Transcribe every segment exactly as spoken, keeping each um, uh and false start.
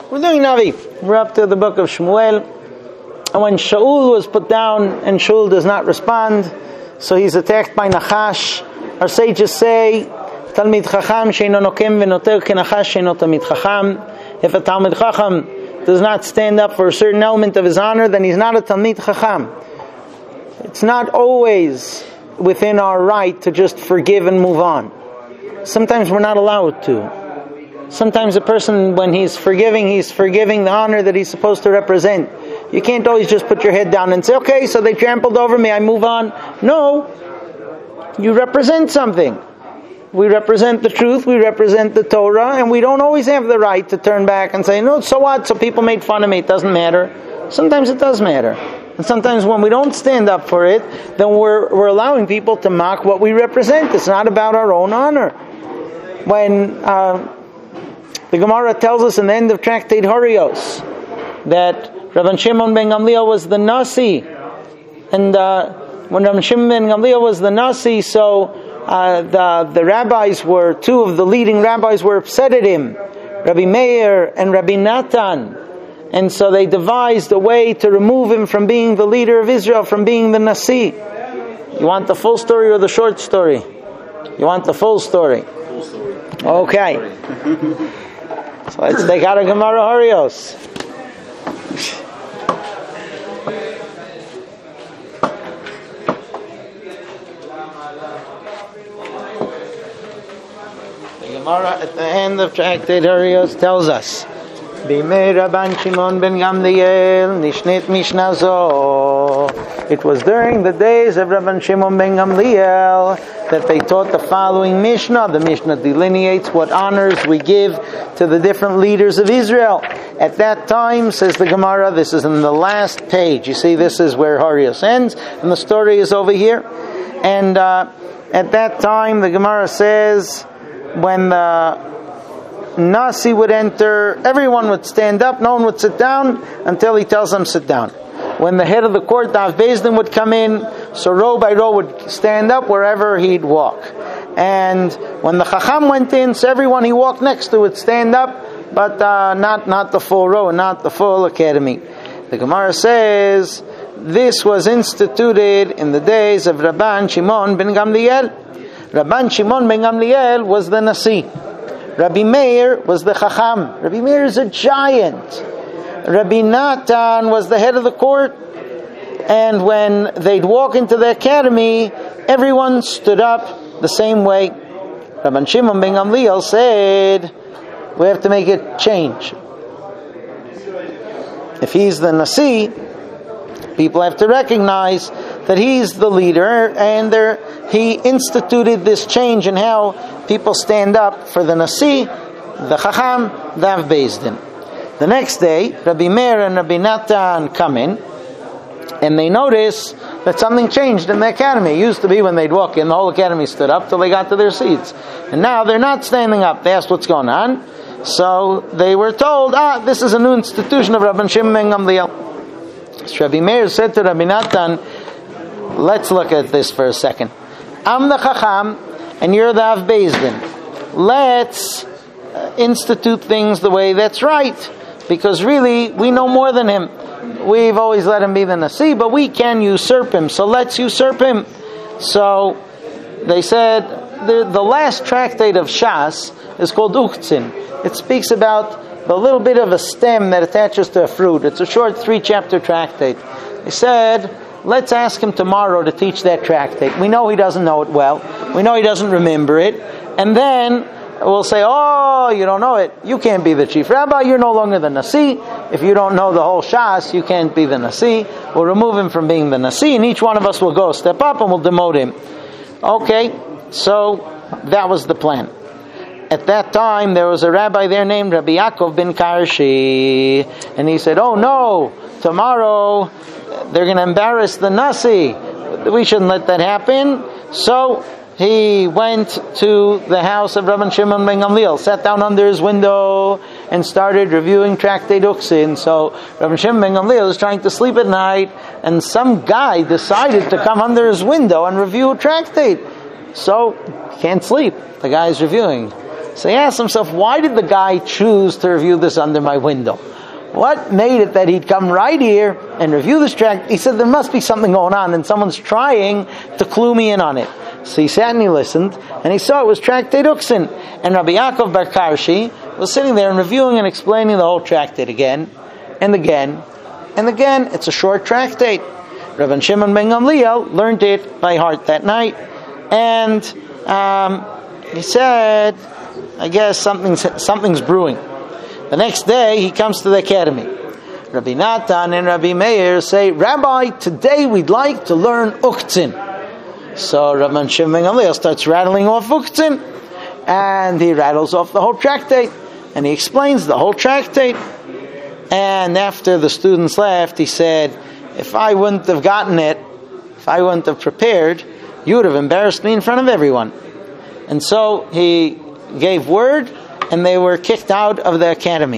We're doing Navi. We're up to the book of Shmuel. And when Shaul was put down and Shaul does not respond, so he's attacked by Nachash. Our sages say, Talmid Chacham sheino nokem v'noter kenachash sheino Talmid Chacham. If a Talmid Chacham does not stand up for a certain element of his honor, then he's not a Talmid Chacham. It's not always within our right to just forgive and move on. Sometimes we're not allowed to. Sometimes a person, when he's forgiving, he's forgiving the honor that he's supposed to represent. You can't always just put your head down and say, okay, so they trampled over me, I move on. No. You represent something. We represent the truth, we represent the Torah, and we don't always have the right to turn back and say, no, so what? So people made fun of me, it doesn't matter. Sometimes it does matter. And sometimes when we don't stand up for it, then we're, we're allowing people to mock what we represent. It's not about our own honor. When... Uh, The Gemara tells us in the end of Tractate Horios that Rabban Shimon ben Gamliel was the Nasi, and uh, when Rabban Shimon ben Gamliel was the Nasi, so uh, the the rabbis were two of the leading rabbis were upset at him, Rabbi Meir and Rabbi Natan, and so they devised a way to remove him from being the leader of Israel, from being the Nasi. You want the full story or the short story? You want the full story? Okay. So let's take out a Gemara Horios. The Gemara at the end of Tractate Horios tells us, Bimei Rabban Shimon ben Gamliel nishnit Mishnah zo. It was during the days of Rabban Shimon ben Gamliel that they taught the following Mishnah. The Mishnah delineates what honors we give to the different leaders of Israel. At that time, says the Gemara, this is in the last page. You see, this is where Horios ends, and the story is over here. And uh, at that time, the Gemara says, when the Nasi would enter, everyone would stand up, no one would sit down until he tells them sit down. When the head of the court, the Av Beis Din, would come in, so row by row would stand up wherever he'd walk. And when the Chacham went in, so everyone he walked next to would stand up, but uh, not, not the full row, not the full academy. The Gemara says, this was instituted in the days of Rabban Shimon ben Gamliel. Rabban Shimon ben Gamliel was the Nasi. Rabbi Meir was the Chacham. Rabbi Meir is a giant. Rabbi Natan was the head of the court, and when they'd walk into the academy, everyone stood up the same way. Rabban Shimon ben Gamliel said, we have to make a change. If he's the Nasi, people have to recognize that he's the leader, and there, he instituted this change in how people stand up for the Nasi, the Chacham, the Av Beis Din. The next day, Rabbi Meir and Rabbi Natan come in, and they notice that something changed in the academy. It used to be when they'd walk in, the whole academy stood up till they got to their seats. And now they're not standing up. They asked what's going on. So they were told, ah, this is a new institution of Rabban Shimon ben Gamliel. So Rabbi Meir said to Rabbi Natan, let's look at this for a second. I'm the Chacham, and you're the Av Beis Din. Let's uh, institute things the way that's right. Because really, we know more than him. We've always let him be the Nasi, but we can usurp him. So let's usurp him. So they said, the, the last tractate of Shas is called Uktzin. It speaks about the little bit of a stem that attaches to a fruit. It's a short three-chapter tractate. They said, let's ask him tomorrow to teach that tractate. We know he doesn't know it well. We know he doesn't remember it. And then we'll say, oh, you don't know it. You can't be the chief rabbi. You're no longer the Nasi. If you don't know the whole Shas, you can't be the Nasi. We'll remove him from being the Nasi, and each one of us will go step up and we'll demote him. Okay, so that was the plan. At that time, there was a rabbi there named Rabbi Yaakov ben Karshi, and he said, oh no, tomorrow they're going to embarrass the Nasi. We shouldn't let that happen. So he went to the house of Rabban Shimon ben Gamliel, sat down under his window, and started reviewing Tractate Uktzin. So Rabban Shimon ben Gamliel was trying to sleep at night, and some guy decided to come under his window and review a tractate. So he can't sleep. The guy is reviewing. So he asked himself, why did the guy choose to review this under my window? What made it that he'd come right here and review this tract? He said, there must be something going on, and someone's trying to clue me in on it. So he sat and he listened, and he saw it was Tractate Uktzin. And Rabbi Yaakov Bar Karshi was sitting there and reviewing and explaining the whole tractate again, and again, and again. It's a short tractate. Rabbi Shimon ben Gamliel learned it by heart that night, and um, he said, I guess something's, something's brewing. The next day, he comes to the academy. Rabbi Natan and Rabbi Meir say, Rabbi, today we'd like to learn Uktzin. So Rabbi Shimon ben Gamliel starts rattling off Uktzin, and he rattles off the whole tractate, and he explains the whole tractate. And after the students left, he said, if I wouldn't have gotten it, if I wouldn't have prepared, you would have embarrassed me in front of everyone. And so he gave word, and they were kicked out of the academy.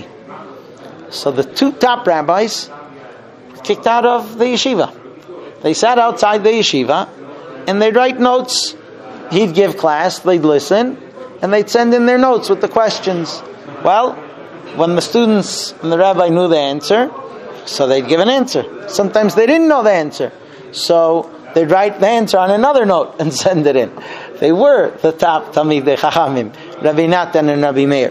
So the two top rabbis were kicked out of the yeshiva. They sat outside the yeshiva, and they'd write notes. He'd give class, they'd listen, and they'd send in their notes with the questions. Well, when the students and the rabbi knew the answer, so they'd give an answer. Sometimes they didn't know the answer, so they'd write the answer on another note and send it in. They were the top Talmidei Chachamim, Rabbi Natan and Rabbi Meir.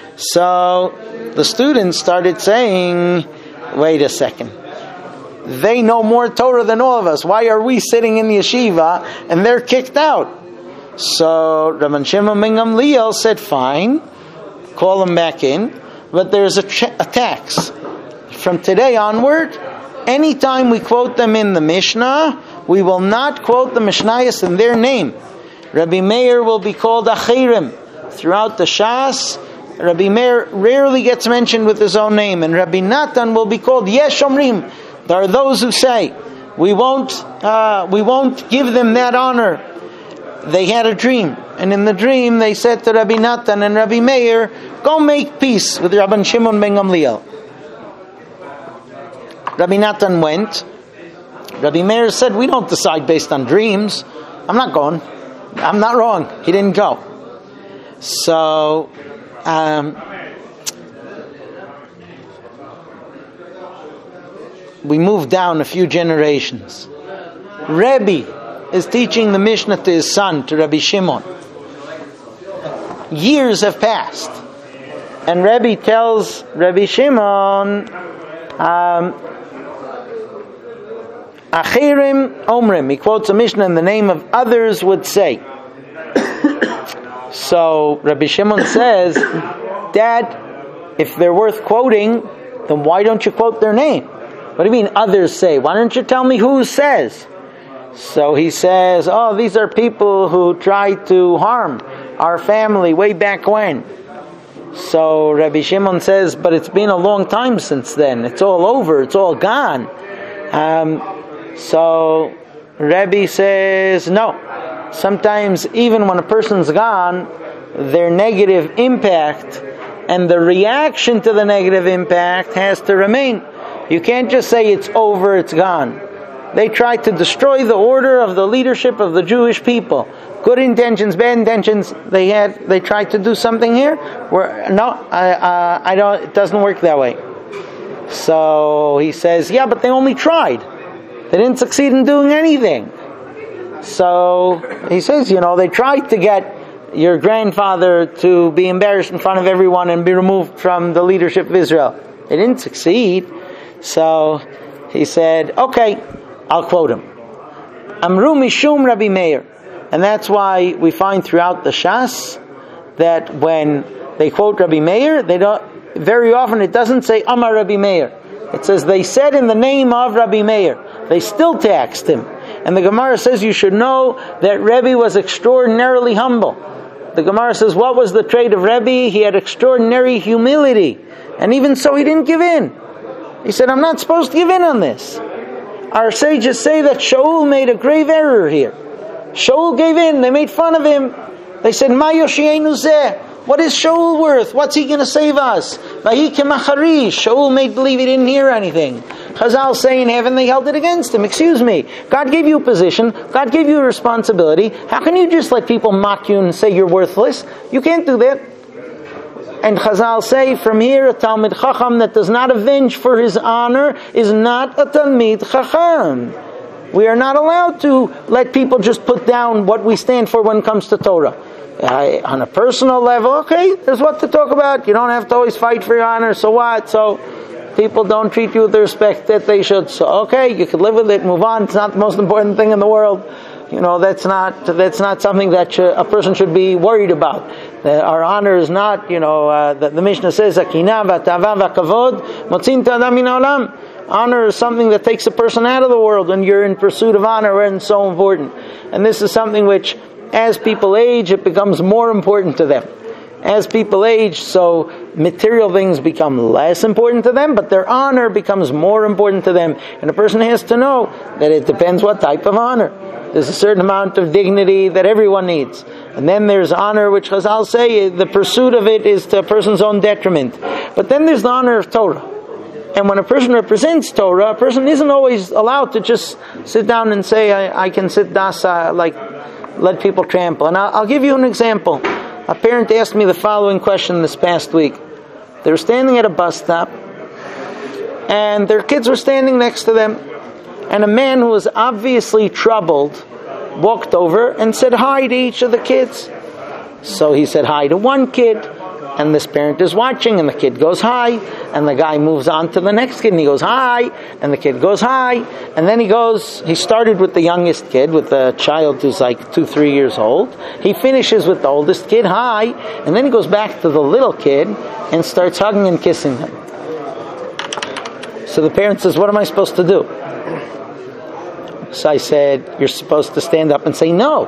So the students started saying, wait a second. They know more Torah than all of us. Why are we sitting in the yeshiva and they're kicked out? So Rabbi Shimon ben Gamliel said, fine, call them back in, but there's a, ch- a tax. From today onward, anytime we quote them in the Mishnah, we will not quote the Mishnayos in their name. Rabbi Meir will be called Achirim. Throughout the Shas, Rabbi Meir rarely gets mentioned with his own name, and Rabbi Natan will be called Yesh Omrim. There are those who say, we won't, uh, we won't give them that honor. They had a dream, and in the dream they said to Rabbi Natan and Rabbi Meir, go make peace with Rabbi Shimon ben Gamliel. Rabbi Natan went. Rabbi Meir said, we don't decide based on dreams. I'm not going. I'm not wrong. He didn't go. So, um, we moved down a few generations. Rebbe is teaching the Mishnah to his son, to Rabbi Shimon. Years have passed. And Rebbe tells Rabbi Shimon, um, Achirim Omrim. He quotes a Mishnah in the name of others would say. So Rabbi Shimon says, Dad, if they're worth quoting, then why don't you quote their name? What do you mean others say? Why don't you tell me who says? So he says, oh, these are people who tried to harm our family way back when. So Rabbi Shimon says, but it's been a long time since then. It's all over. It's all gone. Um, so Rebbe says, no. Sometimes even when a person's gone, their negative impact and the reaction to the negative impact has to remain. You can't just say it's over, it's gone. They tried to destroy the order of the leadership of the Jewish people. Good intentions, bad intentions. They had. They tried to do something here. Where no, I, uh, I don't. It doesn't work that way. So he says, yeah, but they only tried. They didn't succeed in doing anything. So he says, you know, they tried to get your grandfather to be embarrassed in front of everyone and be removed from the leadership of Israel. They didn't succeed. So he said, okay, I'll quote him. Amru Mishum Rabbi Meir. And that's why we find throughout the Shas that when they quote Rabbi Meir, they don't, very often it doesn't say Amar Rabbi Meir. It says they said in the name of Rabbi Meir. They still taxed him. And the Gemara says you should know that Rebbe was extraordinarily humble. The Gemara says, what was the trait of Rebbe? He had extraordinary humility. And even so, he didn't give in. He said, I'm not supposed to give in on this. Our sages say that Shaul made a grave error here. Shaul gave in. They made fun of him. They said, Ma Yoshienu Zeh. What is Shaul worth? What's he going to save us? Vahi kemacharish. Shaul made believe he didn't hear anything. Chazal say in heaven they held it against him. Excuse me. God gave you a position. God gave you a responsibility. How can you just let people mock you and say you're worthless? You can't do that. and Chazal say from here, a Talmid Chacham that does not avenge for his honor is not a Talmid Chacham. We are not allowed to let people just put down what we stand for when it comes to Torah. Uh, on a personal level, okay, there's what to talk about. You don't have to always fight for your honor, so what? So people don't treat you with the respect that they should. So okay, you can live with it, move on. It's not the most important thing in the world. You know, that's not that's not something that should, a person should be worried about. Uh, our honor is not, you know, uh, the, the Mishnah says, "Akina v'tava v'kavod motzin ta'adam min ha'olam." Honor is something that takes a person out of the world. When you're in pursuit of honor, and it's so important. And this is something which, as people age, it becomes more important to them. As people age, so material things become less important to them, but their honor becomes more important to them. And a person has to know that it depends what type of honor. There's a certain amount of dignity that everyone needs. And then there's honor, which Chazal say, the pursuit of it is to a person's own detriment. But then there's the honor of Torah. And when a person represents Torah, a person isn't always allowed to just sit down and say, I, I can sit dasa, like, let people trample. And I'll, I'll give you an example. A parent asked me the following question this past week. They were standing at a bus stop, and their kids were standing next to them. And a man who was obviously troubled walked over and said hi to each of the kids. So he said hi to one kid, and this parent is watching, and the kid goes hi, and the guy moves on to the next kid, and he goes hi, and the kid goes hi, and then he goes, he started with the youngest kid, with the child who's like two, three years old. He finishes with the oldest kid, hi, and then he goes back to the little kid and starts hugging and kissing him. So the parent says, what am I supposed to do? So I said, you're supposed to stand up and say no.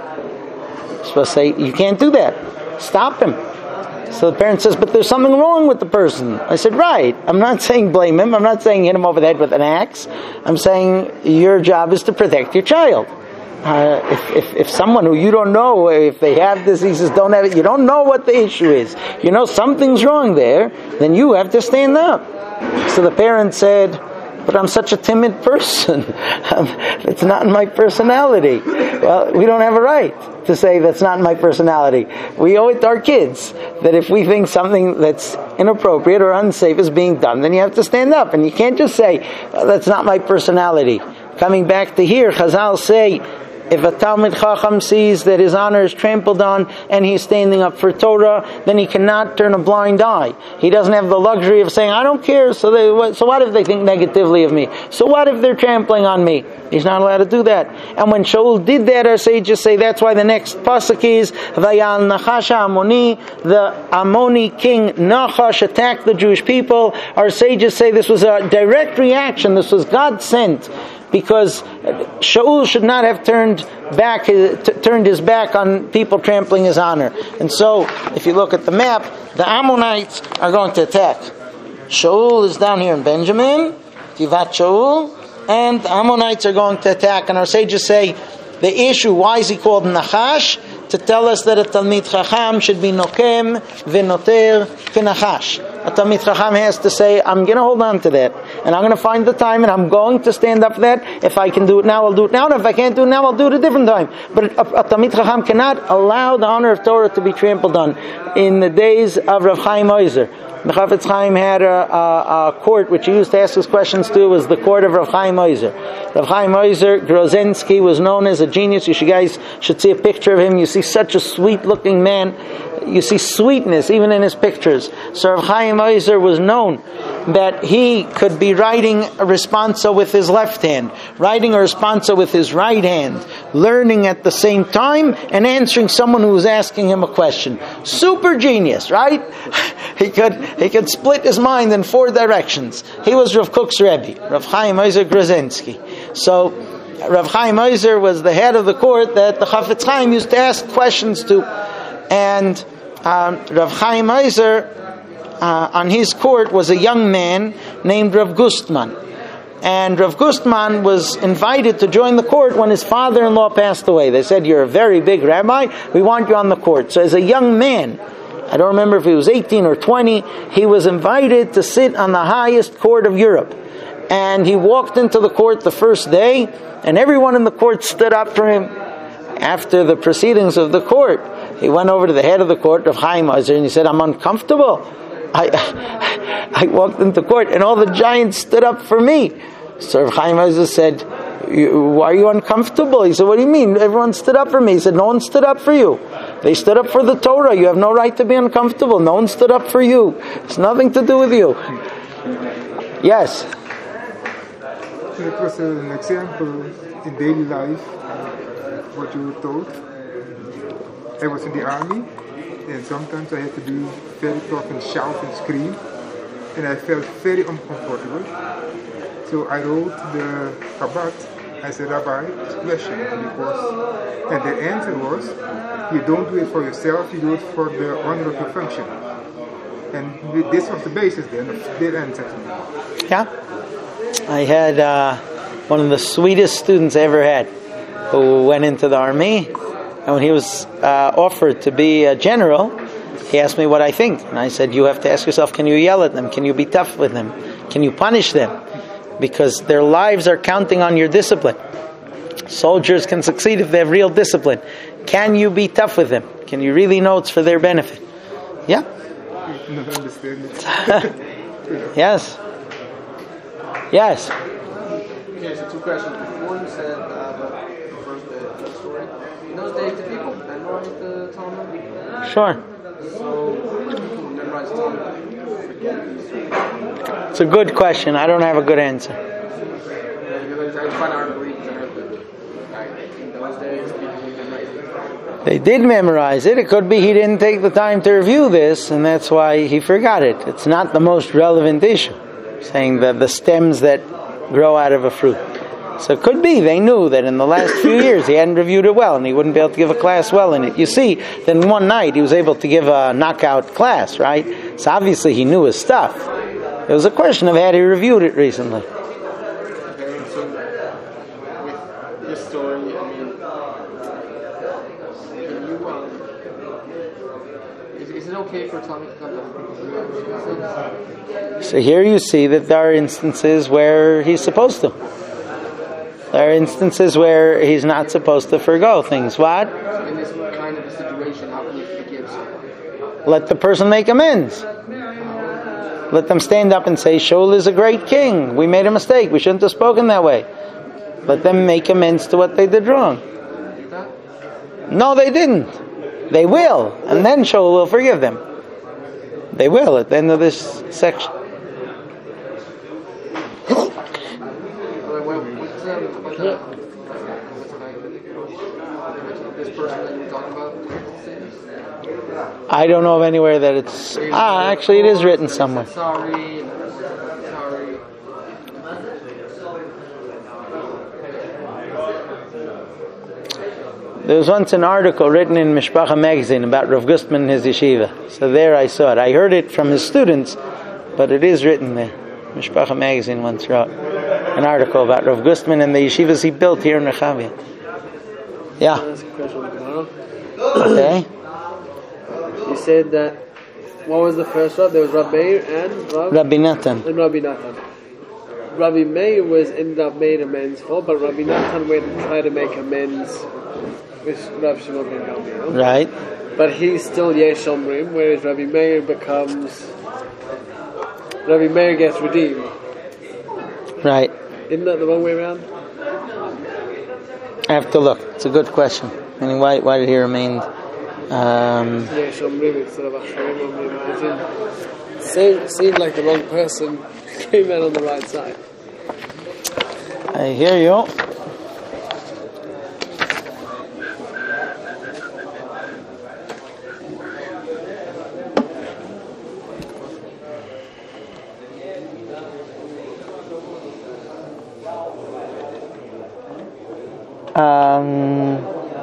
You're supposed to say, you can't do that. Stop him. So the parent says, but there's something wrong with the person. I said, right. I'm not saying blame him. I'm not saying hit him over the head with an axe. I'm saying your job is to protect your child. Uh, if, if, if someone who you don't know, if they have diseases, don't have it, you don't know what the issue is, you know something's wrong there, then you have to stand up. So the parent said, but I'm such a timid person. It's not in my personality. Well, we don't have a right to say that's not in my personality. We owe it to our kids that if we think something that's inappropriate or unsafe is being done, then you have to stand up. And you can't just say, oh, that's not my personality. Coming back to here, Chazal say, if a Talmid Chacham sees that his honor is trampled on and he's standing up for Torah, then he cannot turn a blind eye. He doesn't have the luxury of saying, I don't care, so they, so what if they think negatively of me? So what if they're trampling on me? He's not allowed to do that. And when Shaul did that, our sages say that's why the next pasuk is, Vayal Nachash Amoni, the Ammoni king Nachash attacked the Jewish people. Our sages say this was a direct reaction, this was God sent. Because Shaul should not have turned back, his, t- turned his back on people trampling his honor. And so, if you look at the map, the Ammonites are going to attack. Shaul is down here in Benjamin, Givat Shaul, and the Ammonites are going to attack. And our sages say, the issue, why is he called Nachash? To tell us that a Talmid Chacham should be Nokem v'noter k'Nachash. A Talmid Chacham has to say, I'm going to hold on to that, and I'm going to find the time, and I'm going to stand up for that. If I can do it now, I'll do it now, and if I can't do it now, I'll do it a different time. But a, a Talmid Chacham cannot allow the honor of Torah to be trampled on. In the days of Rav Chaim Oizer, the Chafetz Chaim had a, a, a court which he used to ask his questions to, was the court of Rav Chaim Oizer. Rav Chaim Oizer, Grozensky, was known as a genius. You should, guys should see a picture of him. You see such a sweet-looking man. You see sweetness even in his pictures. So Rav Chaim Oizer was known that he could be writing a responsa with his left hand, writing a responsa with his right hand, learning at the same time, and answering someone who was asking him a question. Super genius, right? He could he could split his mind in four directions. He was Rav Kook's Rebbe, Rav Chaim Oizer Grozensky. So Rav Chaim Oizer was the head of the court that the Chafetz Chaim used to ask questions to. And um, Rav Chaim Oizer, uh, on his court, was a young man named Rav Gustman. And Rav Gustman was invited to join the court when his father-in-law passed away. They said, you're a very big rabbi, we want you on the court. So as a young man, I don't remember if he was eighteen or twenty, he was invited to sit on the highest court of Europe. And he walked into the court the first day, and everyone in the court stood up for him. After the proceedings of the court, He went over to the head of the court, Rav Chaim Ozer, and he said, I'm uncomfortable. I I walked into court, and all the giants stood up for me. So Rav Chaim Ozer said, why are you uncomfortable? He said, what do you mean? Everyone stood up for me. He said, no one stood up for you. They stood up for the Torah. You have no right to be uncomfortable. No one stood up for you. It's nothing to do with you. Yes? It was an example in daily life, what you were told. I was in the army, and sometimes I had to be very tough and shout and scream, and I felt very uncomfortable. So I wrote the Chabad as a rabbi question, because, and the answer was, you don't do it for yourself, you do it for the honor of your function. And this was the basis then of their answer to me. Yeah. I had uh, one of the sweetest students I ever had who went into the army, and when he was uh, offered to be a general, he asked me what I think. And I said, you have to ask yourself, can you yell at them? Can you be tough with them? Can you punish them? Because their lives are counting on your discipline. Soldiers can succeed if they have real discipline. Can you be tough with them? Can you really know it's for their benefit? Yeah? Not understand it. Yes. Yes. Okay, so two questions. Before you said uh, about the first day of the story, in those days, did people memorize the Talmud? Sure. So, did people memorize the Talmud? It's a good question. I don't have a good answer. Yeah, because I find out reading that in those days, people memorized it. They did memorize it. It could be he didn't take the time to review this, and that's why he forgot it. It's not the most relevant issue, saying that the stems that grow out of a fruit. So it could be they knew that in the last few years he hadn't reviewed it well, and he wouldn't be able to give a class well in it. You see, then one night he was able to give a knockout class, right? So obviously he knew his stuff. It was a question of had he reviewed it recently. Okay, so with this story, I mean, can you, um, is, is it okay for Tommy to come to people? So here you see that there are instances where he's supposed to. There are instances where he's not supposed to forgo things. What? So in this kind of a situation, how can you forgive someone? Let the person make amends. Let them stand up and say, Shaul is a great king. We made a mistake. We shouldn't have spoken that way. Let them make amends to what they did wrong. No, they didn't. They will. And then Shaul will forgive them. They will at the end of this section. I don't know of anywhere that it's... Ah, actually it is written somewhere. Sorry. Sorry. There was once an article written in Mishpacha magazine about Rav Gustman and his yeshiva. So there I saw it. I heard it from his students, but it is written there. Mishpacha magazine once wrote an article about Rav Gustman and the yeshivas he built here in Rechavia. Yeah. Okay. You said that, what was the first Rav? There was Rabbi Meir and Rav? Rabbi Natan. And Rabbi Natan. Rabbi Meir was ended up made amends for, but Rabbi Natan went and tried to make amends with Rav Shimon ben Gamliel. Right. But he's still Yesh Omrim, whereas Rabbi Meir becomes... Rabbi Meir gets redeemed. Right. Isn't that the wrong way around? I have to look. It's a good question. I mean, why, why did he remain... Um, Yesh Omrim instead of Achrim Omrim. Seemed, seemed like the wrong person came out on the right side. I hear you. Um,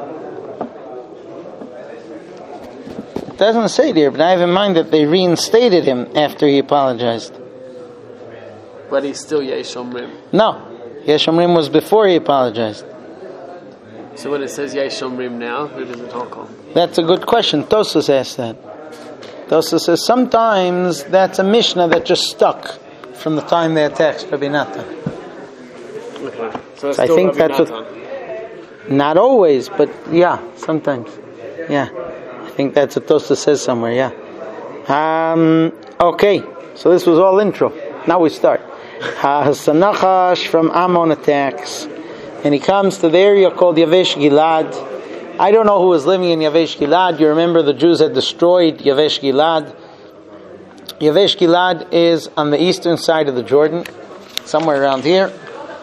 it doesn't say there, but I have in mind that they reinstated him after he apologized. But he's still Yesh Omrim. No, Yesh Omrim was before he apologized. So when it says Yesh Omrim now, who does it talk on? That's a good question. Tosfos asked that. Tosfos says sometimes that's a Mishnah that just stuck from the time they attacked Rabbi Natan. Okay. So it's I still think Rabbi that's Natan. what. Not always, but yeah, sometimes. Yeah. I think that's what Tosa says somewhere, yeah. Um, okay, so this was all intro. Now we start. Uh, so Nachash from Ammon attacks, and he comes to the area called Yavesh Gilad. I don't know who was living in Yavesh Gilad. You remember the Jews had destroyed Yavesh Gilad. Yavesh Gilad is on the eastern side of the Jordan, somewhere around here.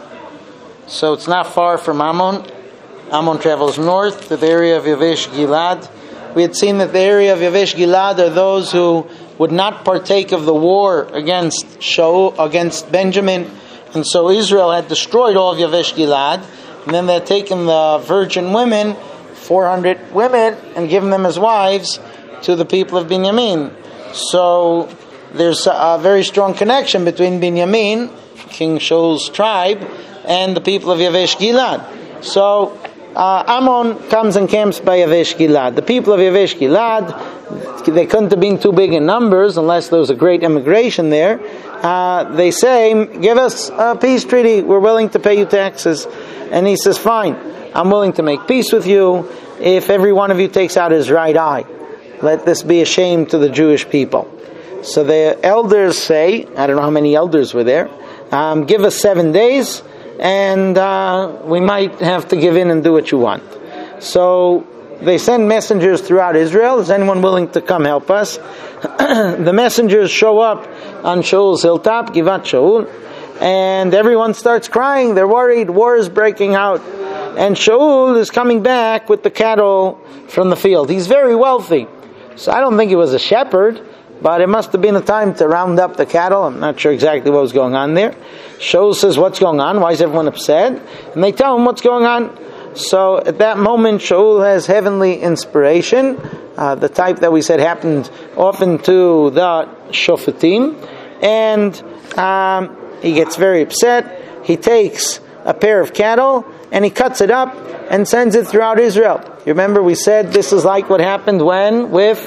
So it's not far from Ammon. Ammon travels north to the area of Yavesh Gilad. We had seen that the area of Yavesh Gilad are those who would not partake of the war against Shaul, against Benjamin, and so Israel had destroyed all of Yavesh Gilad, and then they had taken the virgin women, four hundred women, and given them as wives to the people of Binyamin. So there's a very strong connection between Binyamin, King Shaul's tribe, and the people of Yavesh Gilad. So uh, Ammon comes and camps by Yavesh Gilad. The people of Yavesh Gilad, they couldn't have been too big in numbers unless there was a great immigration there. Uh, they say, give us a peace treaty, we're willing to pay you taxes. And he says, fine, I'm willing to make peace with you if every one of you takes out his right eye. Let this be a shame to the Jewish people. So the elders say, I don't know how many elders were there, um, give us seven days and uh, we might have to give in and do what you want. So they send messengers throughout Israel. Is anyone willing to come help us? The messengers show up on Shaul's hilltop, Givat Shaul, and everyone starts crying. They're worried. War is breaking out. And Shaul is coming back with the cattle from the field. He's very wealthy. So I don't think he was a shepherd, but it must have been a time to round up the cattle. I'm not sure exactly what was going on there. Shaul says, what's going on? Why is everyone upset? And they tell him what's going on. So at that moment, Shaul has heavenly inspiration, uh, the type that we said happened often to the Shofetim, and um, he gets very upset. He takes a pair of cattle and he cuts it up and sends it throughout Israel. You remember we said this is like what happened when with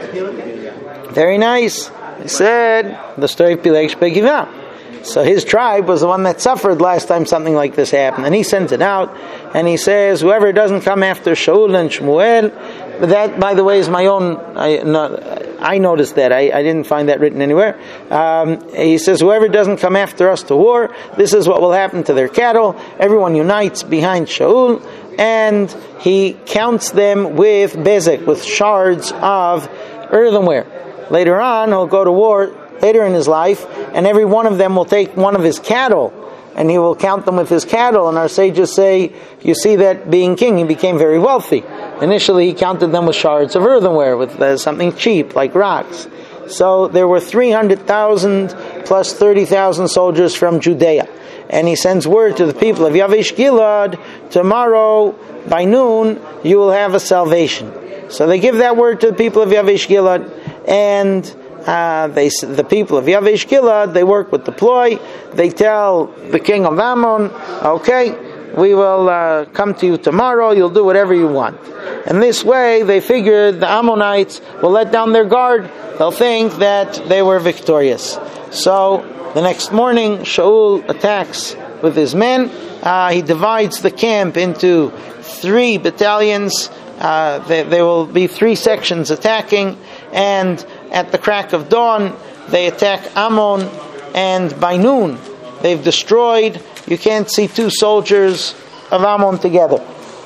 very nice. We said the story of Pileg Shpegivah. So his tribe was the one that suffered last time something like this happened. And he sends it out, and he says, whoever doesn't come after Shaul and Shmuel, that, by the way, is my own, I, not, I noticed that. I, I didn't find that written anywhere. Um, he says, whoever doesn't come after us to war, this is what will happen to their cattle. Everyone unites behind Shaul, and he counts them with bezek, with shards of earthenware. Later on, he'll go to war later in his life, and every one of them will take one of his cattle, and he will count them with his cattle. And our sages say, you see that being king, he became very wealthy. Initially, he counted them with shards of earthenware, with uh, something cheap, like rocks. So there were three hundred thousand plus thirty thousand soldiers from Judea. And he sends word to the people of Yavesh Gilad, tomorrow by noon, you will have a salvation. So they give that word to the people of Yavesh Gilad, and Uh, they, the people of Yavesh Gilad, they work with the ploy. They tell the king of Ammon, okay, we will uh, come to you tomorrow, you'll do whatever you want. And this way, they figured the Ammonites will let down their guard. They'll think that they were victorious. So, the next morning, Shaul attacks with his men. Uh, he divides the camp into three battalions. Uh, there, there will be three sections attacking, and at the crack of dawn, they attack Ammon, and by noon, they've destroyed, you can't see two soldiers of Ammon together.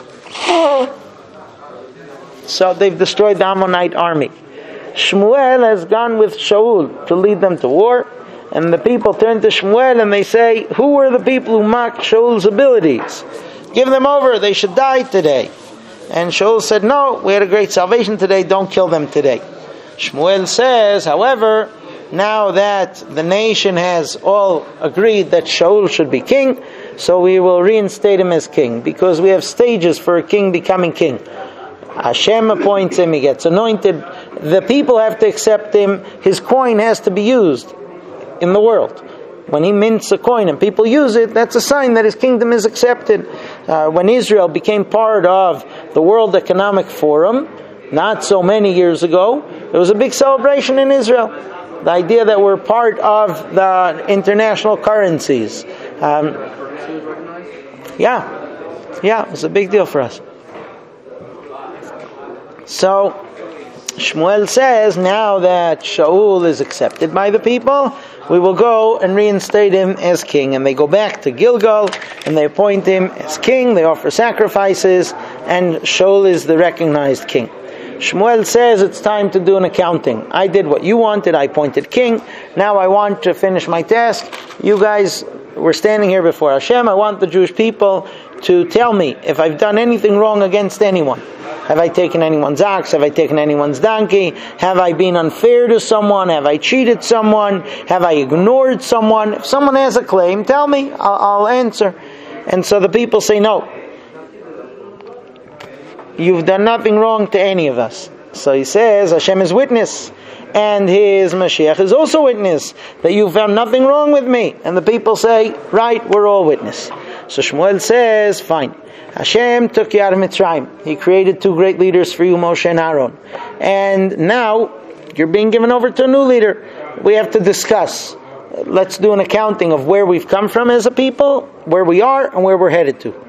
So they've destroyed the Ammonite army. Shmuel has gone with Shaul to lead them to war, and the people turn to Shmuel and they say, who were the people who mocked Shaul's abilities? Give them over, they should die today. And Shaul said, no, we had a great salvation today, don't kill them today. Shmuel says, however, now that the nation has all agreed that Shaul should be king, so we will reinstate him as king, because we have stages for a king becoming king. Hashem appoints him, he gets anointed, the people have to accept him, his coin has to be used in the world. When he mints a coin and people use it, that's a sign that his kingdom is accepted. Uh, when Israel became part of the World Economic Forum, not so many years ago, there was a big celebration in Israel. The idea that we're part of the international currencies. Um, yeah, yeah, it was a big deal for us. So, Shmuel says, now that Shaul is accepted by the people, we will go and reinstate him as king. And they go back to Gilgal, and they appoint him as king, they offer sacrifices, and Shaul is the recognized king. Shmuel says it's time to do an accounting. I did what you wanted, I appointed king, now I want to finish my task. You guys, we're standing here before Hashem, I want the Jewish people to tell me if I've done anything wrong against anyone. Have I taken anyone's ox? Have I taken anyone's donkey? Have I been unfair to someone? Have I cheated someone? Have I ignored someone? If someone has a claim, tell me, I'll, I'll answer. And so the people say, no, you've done nothing wrong to any of us. So he says, Hashem is witness, and his Mashiach is also witness, that you found nothing wrong with me. And the people say, right, we're all witness. So Shmuel says, fine. Hashem took you out of Mitzrayim. He created two great leaders for you, Moshe and Aaron. And now, you're being given over to a new leader. We have to discuss. Let's do an accounting of where we've come from as a people, where we are, and where we're headed to.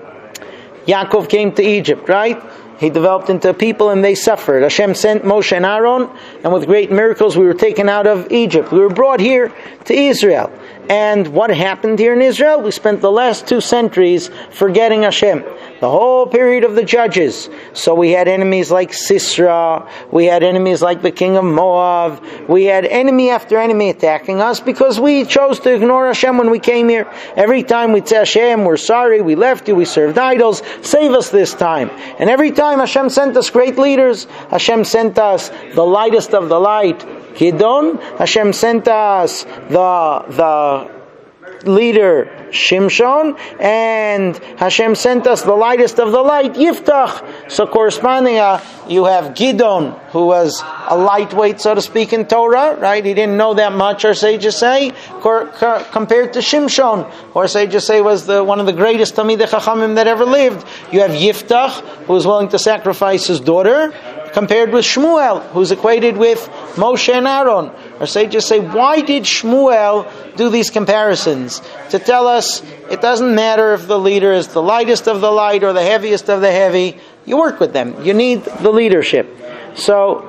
Yaakov came to Egypt, right? He developed into a people and they suffered. Hashem sent Moshe and Aaron, and with great miracles we were taken out of Egypt. We were brought here to Israel. And what happened here in Israel? We spent the last two centuries forgetting Hashem. The whole period of the judges. So we had enemies like Sisera. We had enemies like the king of Moab. We had enemy after enemy attacking us because we chose to ignore Hashem when we came here. Every time we'd say, Hashem, we're sorry, we left you, we served idols, save us this time. And every time Hashem sent us great leaders. Hashem sent us the lightest of the light, Gidon. Hashem sent us the the leader Shimshon, and Hashem sent us the lightest of the light, Yiftach. So corresponding, uh, you have Gidon, who was a lightweight, so to speak, in Torah, right? He didn't know that much, our sages say, cor- cor- compared to Shimshon, who our sages say was the one of the greatest Talmidei Chachamim that ever lived. You have Yiftach, who was willing to sacrifice his daughter, compared with Shmuel, who's equated with Moshe and Aaron. Our sages say, why did Shmuel do these comparisons? To tell us, it doesn't matter if the leader is the lightest of the light or the heaviest of the heavy. You work with them. You need the leadership. So,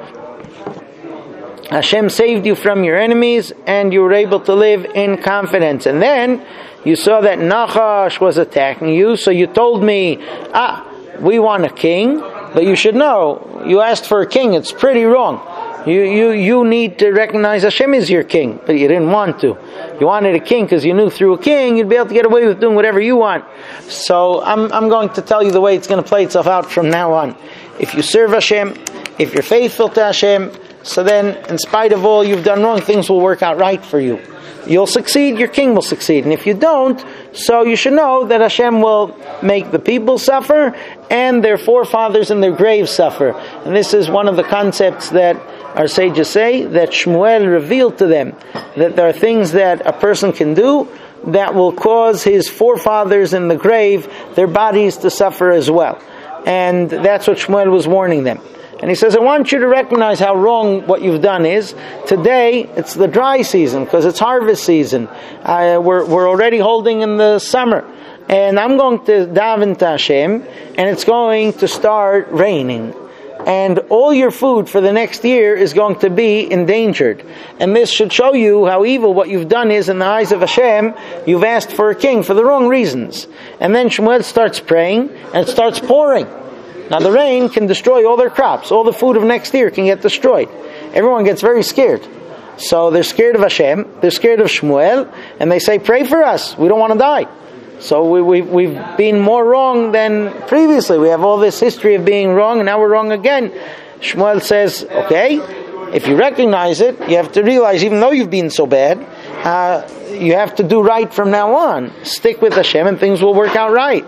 Hashem saved you from your enemies, and you were able to live in confidence. And then, you saw that Nachash was attacking you, so you told me, ah, we want a king, but you should know, you asked for a king, it's pretty wrong. You you you need to recognize Hashem is your king, but you didn't want to. You wanted a king because you knew through a king you'd be able to get away with doing whatever you want. So I'm I'm going to tell you the way it's going to play itself out from now on. If you serve Hashem, if you're faithful to Hashem, so then in spite of all you've done wrong, things will work out right for you. You'll succeed, your king will succeed. And if you don't, so you should know that Hashem will make the people suffer and their forefathers in their graves suffer. And this is one of the concepts that our sages say, that Shmuel revealed to them, that there are things that a person can do that will cause his forefathers in the grave, their bodies to suffer as well. And that's what Shmuel was warning them. And he says, I want you to recognize how wrong what you've done is. Today, it's the dry season, because it's harvest season. Uh, we're, we're already holding in the summer. And I'm going to daven to Hashem, and it's going to start raining. And all your food for the next year is going to be endangered. And this should show you how evil what you've done is in the eyes of Hashem. You've asked for a king for the wrong reasons. And then Shmuel starts praying, and it starts pouring. Now the rain can destroy all their crops. All the food of next year can get destroyed. Everyone gets very scared. So they're scared of Hashem, they're scared of Shmuel, and they say, pray for us, we don't want to die. So we, we, we've been more wrong than previously. We have all this history of being wrong, and now we're wrong again. Shmuel says, okay, if you recognize it, you have to realize, even though you've been so bad, uh, you have to do right from now on. Stick with Hashem and things will work out right.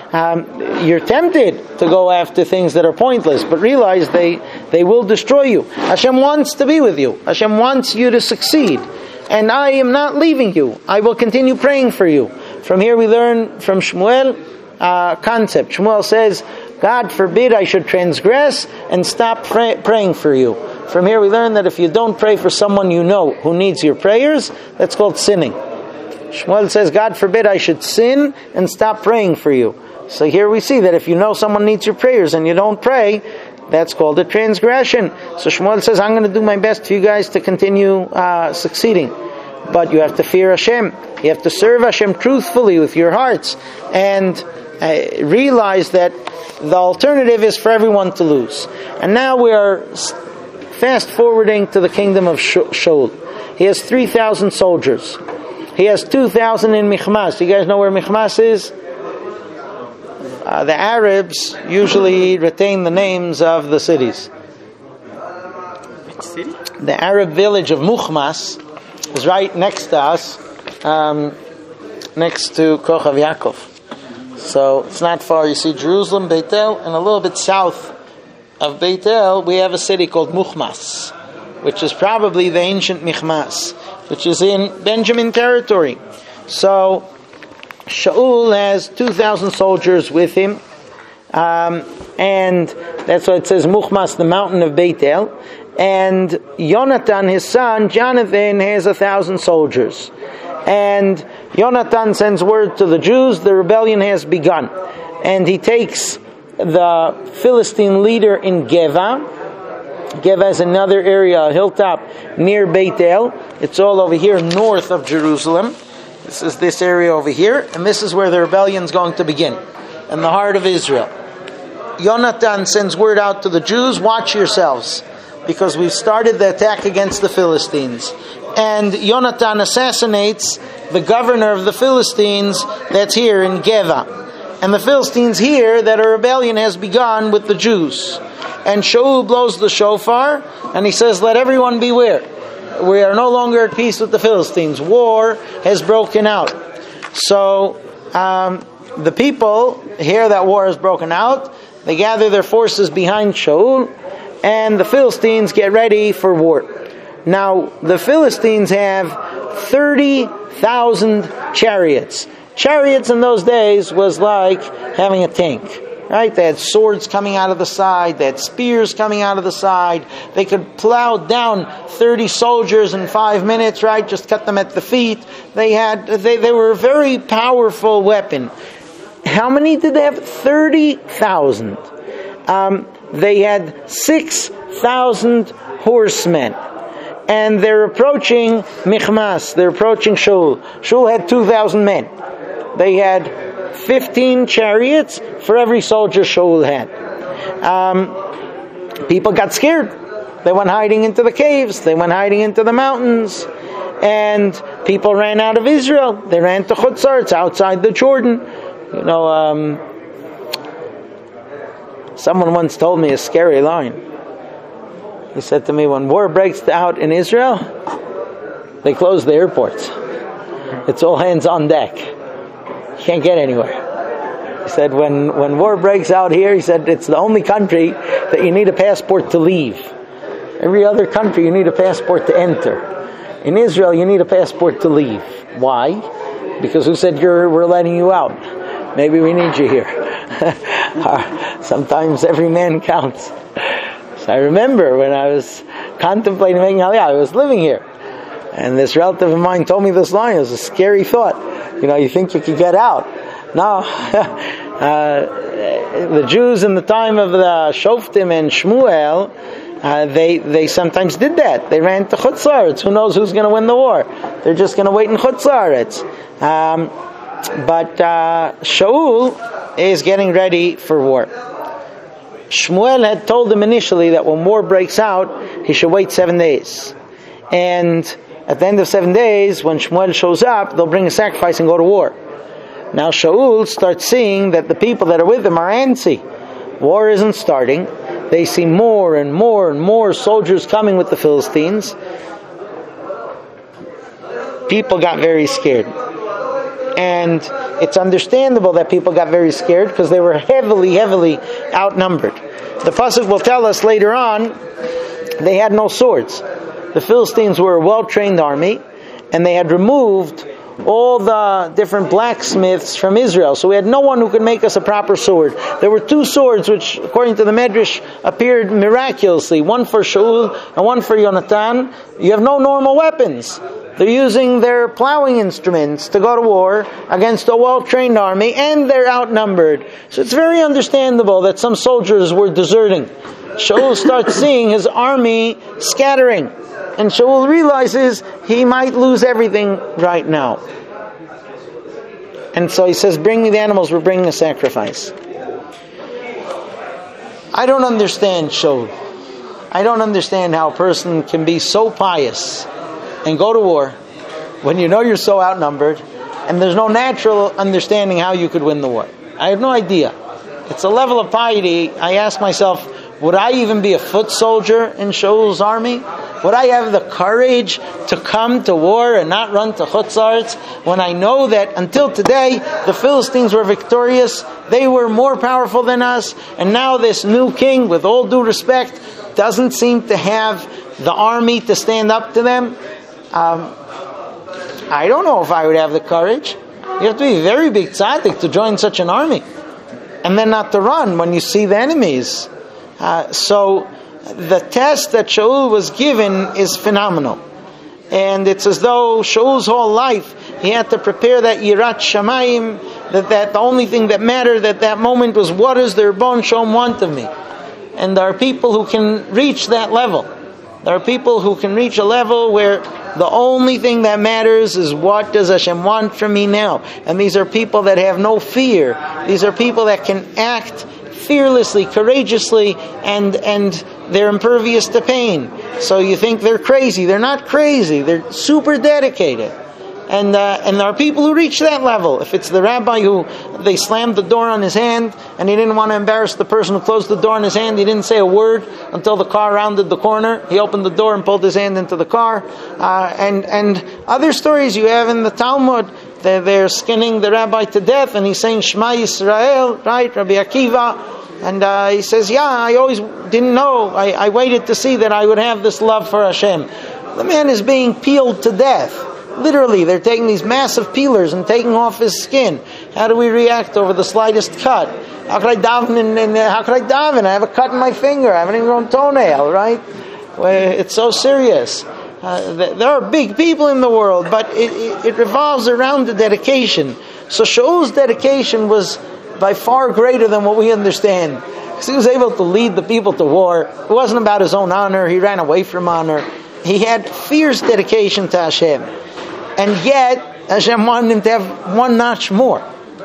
Um, you're tempted to go after things that are pointless, but realize they, they will destroy you. Hashem wants to be with you. Hashem wants you to succeed. And I am not leaving you. I will continue praying for you. From here we learn from Shmuel uh, concept. Shmuel says, God forbid I should transgress and stop pray- praying for you. From here we learn that if you don't pray for someone you know who needs your prayers, that's called sinning. Shmuel says, God forbid I should sin and stop praying for you. So here we see that if you know someone needs your prayers and you don't pray, that's called a transgression. So Shmuel says, I'm going to do my best for you guys to continue uh, succeeding. But you have to fear Hashem. You have to serve Hashem truthfully with your hearts. And uh, realize that the alternative is for everyone to lose. And now we are fast forwarding to the kingdom of Shaul. He has three thousand soldiers. He has two thousand in Michmas. You guys know where Michmas is? Uh, the Arabs usually retain the names of the cities. Which city? The Arab village of Muchmas is right next to us, um, next to Kochav Yaakov. So it's not far. You see Jerusalem, Beit El, and a little bit south of Beit El, we have a city called Muchmas, which is probably the ancient Michmas, which is in Benjamin territory. So Shaul has two thousand soldiers with him, um, and that's why it says Muchmas, the mountain of Beit El. And Yonatan, his son, Jonathan, has a thousand soldiers. And Yonatan sends word to the Jews, the rebellion has begun. And he takes the Philistine leader in Geva. Geva is another area, a hilltop near Beit El. It's all over here north of Jerusalem. This is this area over here. And this is where the rebellion is going to begin, in the heart of Israel. Yonatan sends word out to the Jews, watch yourselves, because we've started the attack against the Philistines. And Yonatan assassinates the governor of the Philistines that's here in Geva. And the Philistines hear that a rebellion has begun with the Jews. And Shaul blows the shofar, and he says, let everyone beware. We are no longer at peace with the Philistines. War has broken out. So um, the people hear that war has broken out. They gather their forces behind Shaul, and the Philistines get ready for war. Now, the Philistines have thirty thousand chariots. Chariots in those days was like having a tank, right? They had swords coming out of the side. They had spears coming out of the side. They could plow down thirty soldiers in five minutes, right? Just cut them at the feet. They had, they, they were a very powerful weapon. How many did they have? thirty thousand. Um, they had six thousand horsemen. And they're approaching Michmas. They're approaching Shaul. Shaul had two thousand men. They had fifteen chariots for every soldier Shaul had. Um, people got scared. They went hiding into the caves. They went hiding into the mountains. And people ran out of Israel. They ran to Chutzar. It's outside the Jordan. You know, um, someone once told me a scary line. He said to me, when war breaks out in Israel, they close the airports. It's all hands on deck. You can't get anywhere. He said, when, when war breaks out here, he said, it's the only country that you need a passport to leave. Every other country, you need a passport to enter. In Israel, you need a passport to leave. Why? Because who said you're, we're letting you out? Maybe we need you here. Sometimes every man counts. So I remember when I was contemplating making Aliyah, I was living here. And this relative of mine told me this line. It was a scary thought. You know, you think you could get out. No. uh, the Jews in the time of the Shoftim and Shmuel, uh, they, they sometimes did that. They ran to Chutzaretz. Who knows who's going to win the war? They're just going to wait in Chutzaretz. Um, but uh, Shaul is getting ready for war. Shmuel had told him initially that when war breaks out, he should wait seven days. And at the end of seven days, when Shmuel shows up, they'll bring a sacrifice and go to war. Now Shaul starts seeing that the people that are with him are antsy. War isn't starting. They see more and more and more soldiers coming with the Philistines. People got very scared. And it's understandable that people got very scared because they were heavily, heavily outnumbered. The pasuk will tell us later on, they had no swords. The Philistines were a well-trained army, and they had removed all the different blacksmiths from Israel. So we had no one who could make us a proper sword. There were two swords which, according to the Medrash, appeared miraculously. One for Shaul and one for Yonatan. You have no normal weapons. They're using their plowing instruments to go to war against a well-trained army, and they're outnumbered. So it's very understandable that some soldiers were deserting Shaul starts seeing his army scattering. And Shaul realizes he might lose everything right now. And so he says, bring me the animals, we're bringing a sacrifice. I don't understand Shaul. I don't understand how a person can be so pious and go to war when you know you're so outnumbered and there's no natural understanding how you could win the war. I have no idea. It's a level of piety. I ask myself, would I even be a foot soldier in Shaul's army? Would I have the courage to come to war and not run to chutzarts when I know that until today the Philistines were victorious, they were more powerful than us, and now this new king, with all due respect, doesn't seem to have the army to stand up to them? Um, I don't know if I would have the courage. You have to be a very big tzaddik to join such an army. And then not to run when you see the enemies. Uh, so the test that Shaul was given is phenomenal. And it's as though Shaul's whole life, he had to prepare that Yirat Shamayim, that, that the only thing that mattered at that moment was, what does the Rebbeinu Shalom want of me? And there are people who can reach that level. There are people who can reach a level where the only thing that matters is, what does Hashem want from me now? And these are people that have no fear. These are people that can act fearlessly, courageously, and and they're impervious to pain. So you think they're crazy. They're not crazy. They're super dedicated. And uh, and there are people who reach that level. If it's the rabbi who they slammed the door on his hand and he didn't want to embarrass the person who closed the door on his hand, he didn't say a word until the car rounded the corner. He opened the door and pulled his hand into the car. Uh, and and other stories you have in the Talmud. They're, they're skinning the rabbi to death, and he's saying Shema Yisrael, right? Rabbi Akiva, and uh, he says, "Yeah, I always didn't know. I, I waited to see that I would have this love for Hashem." The man is being peeled to death. Literally, they're taking these massive peelers and taking off his skin. How do we react over the slightest cut? How could I daven? And, and how could I daven? I have a cut in my finger. I haven't even grown toenail, right? Well, it's so serious. Uh, there are big people in the world, but it, it, it revolves around the dedication. So Shaul's dedication was by far greater than what we understand. Because he was able to lead the people to war. It wasn't about his own honor. He ran away from honor. He had fierce dedication to Hashem. And yet, Hashem wanted him to have one notch more.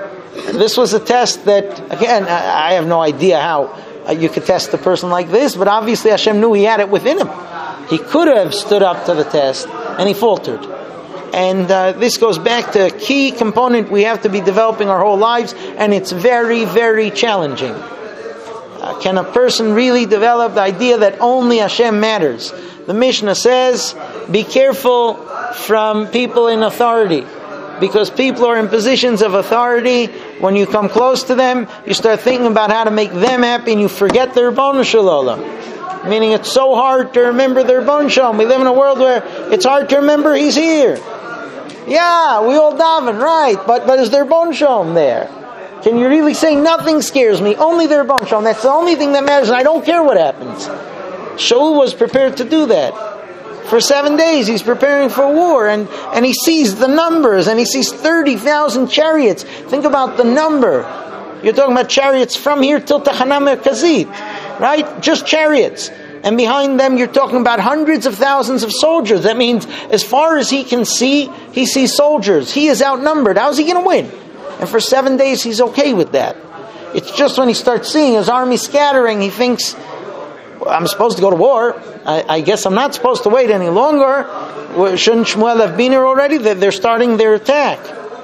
This was a test that, again, I have no idea how you could test a person like this, but obviously Hashem knew he had it within him. He could have stood up to the test, and he faltered. And uh, this goes back to a key component we have to be developing our whole lives, and it's very, very challenging. Uh, can a person really develop the idea that only Hashem matters? The Mishnah says, be careful from people in authority, because people are in positions of authority. When you come close to them, you start thinking about how to make them happy, and you forget the Rebbeinu Shalom. Meaning it's so hard to remember the Rebbeinu Shalom. We live in a world where it's hard to remember He's here. Yeah, we all daven, right, but, but is the Rebbeinu Shalom there? Can you really say, nothing scares me, only the Rebbeinu Shalom? That's the only thing that matters, and I don't care what happens. Shaul was prepared to do that. For seven days he's preparing for war, and, and he sees the numbers, and he sees thirty thousand chariots. Think about the number. You're talking about chariots from here till Tachana Merkazit, right? Just chariots. And behind them you're talking about hundreds of thousands of soldiers. That means as far as he can see, he sees soldiers. He is outnumbered. How is he going to win? And for seven days he's okay with that. It's just when he starts seeing his army scattering, he thinks, I'm supposed to go to war. I, I guess I'm not supposed to wait any longer. Shouldn't Shmuel have been here already? They're starting their attack.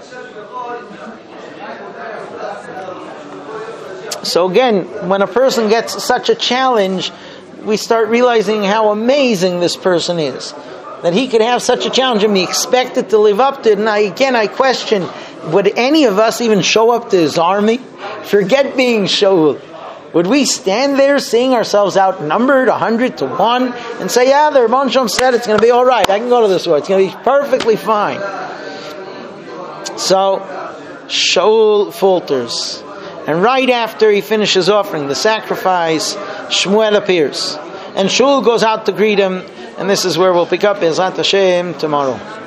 So again, when a person gets such a challenge, we start realizing how amazing this person is. That he could have such a challenge and be expected to live up to it. And I, again, I question, would any of us even show up to his army? Forget being Shaul. Would we stand there seeing ourselves outnumbered a hundred to one and say, yeah, the Rebbeinu Shalom said it's going to be all right. I can go to this war. It's going to be perfectly fine. So, Shaul falters. And right after he finishes offering the sacrifice, Shmuel appears. And Shaul goes out to greet him. And this is where we'll pick up Bezrat Hashem tomorrow.